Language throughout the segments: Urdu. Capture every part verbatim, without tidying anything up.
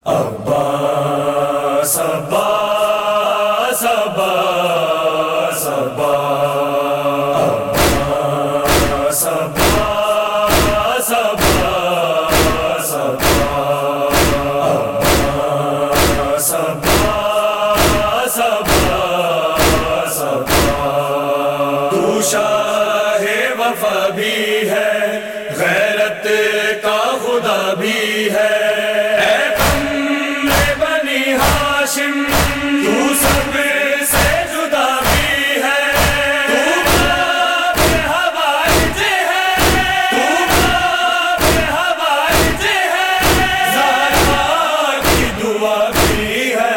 عباس عباس عباس عباس عباس عباس عباس عباس عباس تو شاہ وفا بھی ہے، غیرت کا خدا بھی ہے، اے بن بنی ہاشم تو سب سے جدا بھی ہے، تو باب حوائج ہے، تو باب حوائج ہے، زہرا کی دعا بھی ہے،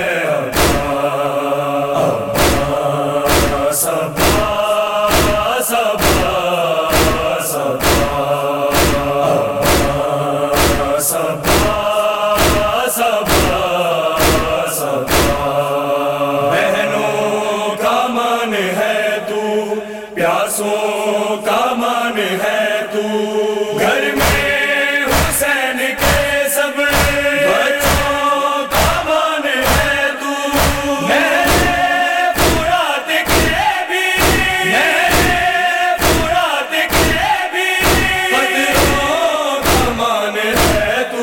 عباس عباس عباس عباس عباس عباس بہنوں کا مان ہے تو، پیاسوں کا مان ہے تو، گھر میں حسین کے سب بچوں کا مان ہے تو، نہر فرات کے بھی، نہر فرات کے بھی قدروں کا مان ہے تو،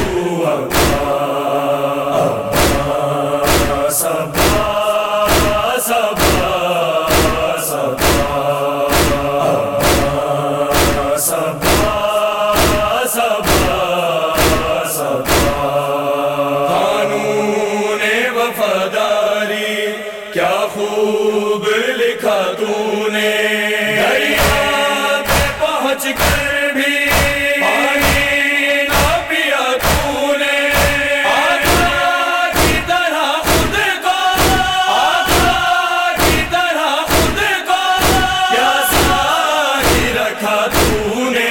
عباس عباس عباس عباس عباس عباس قانون وفاداری کیا خوب لکھا تو نے، دریا پہ پہنچ کر بھی پانی نہ پیا تو نے، آقا کی طرح خود کو، آقا کی طرح خود کو پیاسا ہی رکھا تو نے،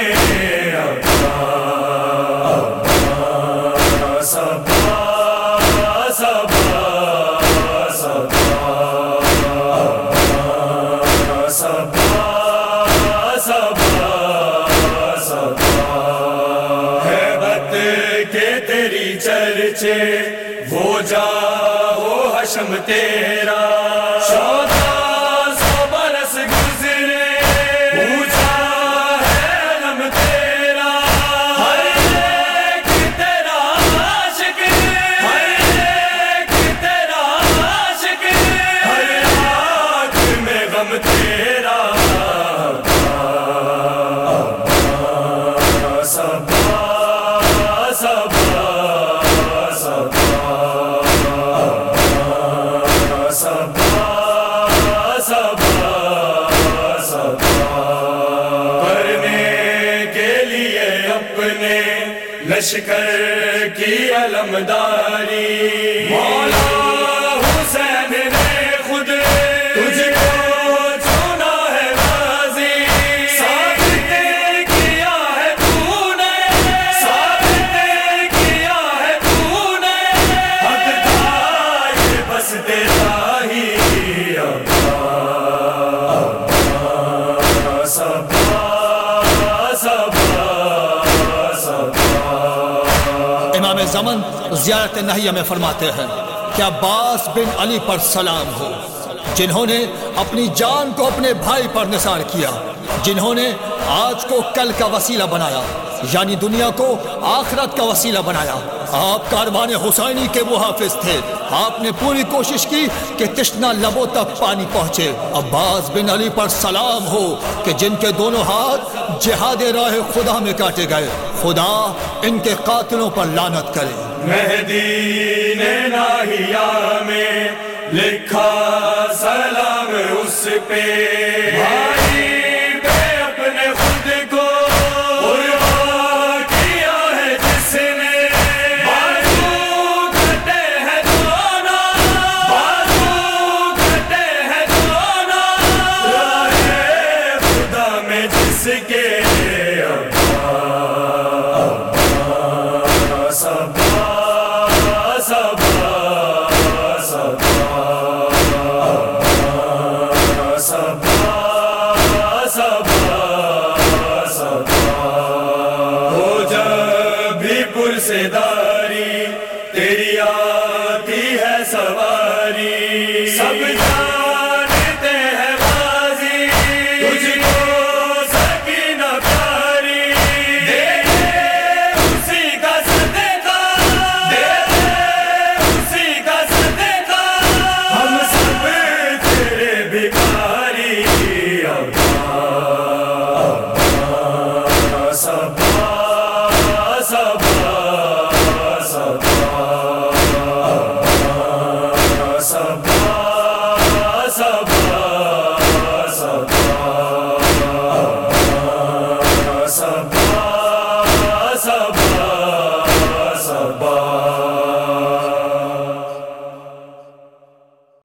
عباس عباس عباس عباس عباس عباس ہیبت کے تیری چرچے، وہ جا ہو حشم تیرا، چودہ سو برس گزرے پوچھا ہے علم تیرا، ہر ایک تیرا عاشق، ہر ایک تیرا عاشق، ہر آنکھ میں غم تیرا، عباس عباس عباس عباس عباس عباس کرنے کے لیے اپنے لشکر کی علمداری، مولا حسین نے خود تجھ کو چنا ہے غازی، ثابت کیا ہے تو نے، ثابت کیا ہے تو نے، حق تھا یہ بس تیرا ہی، عباس عباس عباس امام زمن زیارت نہیہ میں فرماتے ہیں کہ عباس بن علی پر سلام ہو، جنہوں نے اپنی جان کو اپنے بھائی پر نثار کیا، جنہوں نے آج کو کل کا وسیلہ بنایا، یعنی دنیا کو آخرت کا وسیلہ بنایا۔ آپ کاروان حسینی کے محافظ تھے، آپ نے پوری کوشش کی کہ تشنہ لبوں تک پانی پہنچے۔ عباس بن علی پر سلام ہو کہ جن کے دونوں ہاتھ جہاد راہ خدا میں کاٹے گئے، خدا ان کے قاتلوں پر لعنت کرے۔ مہدی نے ناہیہ میں لکھا سلام اس پہ، بھائی پہ اپنے خود کو قربان کیا ہے جس نے، بازو کٹے ہیں دونوں، بازو کٹے ہیں دونوں، راہ خدا میں جس کے، عباس عباس عباس عباس عباس